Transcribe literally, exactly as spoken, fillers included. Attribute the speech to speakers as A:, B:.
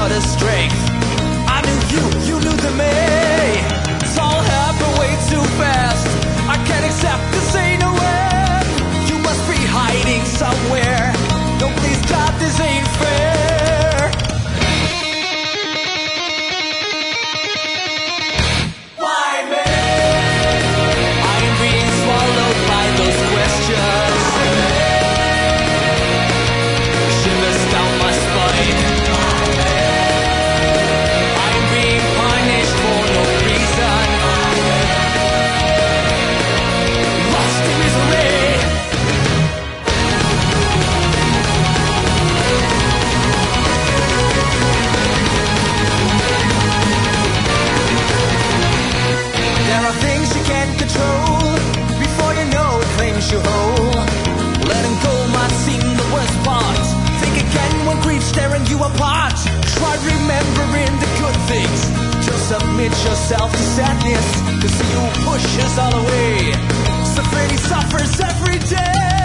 A: not a strength. I knew you, you knew the me. It's all happened way too fast. I can't accept this ain't a way. You must be hiding somewhere. No, please God, this ain't fair. Why me? I am being swallowed by those questions. Shivers down my spine. I'm being punished for no reason. Lost in misery. There are things you can't control. Before you know it, claims you hold. Letting go might seem the worst part. Think again when grief's tearing you apart. Try remembering the good things. Just submit yourself to sadness, cause you pushes all away. Suffering suffers every day.